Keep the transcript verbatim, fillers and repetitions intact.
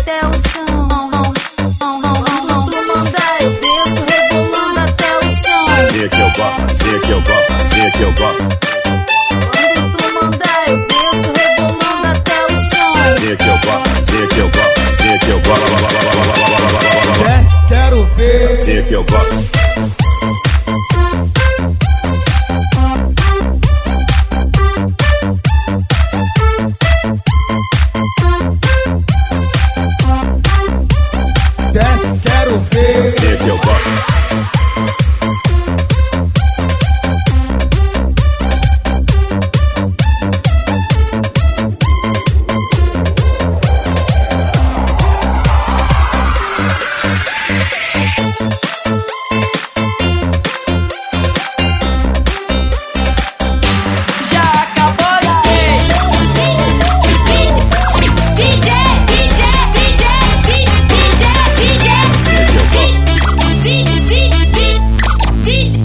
até o chão. Quando tu mandar eu desço rebolando até o chão. Assim é que eu gosto, assim é que eu gosto, assim é que eu gosto. Quando tu mandar eu desço rebolando até o chão. Assim é que eu gosto, assim é que eu gosto, assim é que eu gosto. Desce, quero ver. Assim é que eu gosto.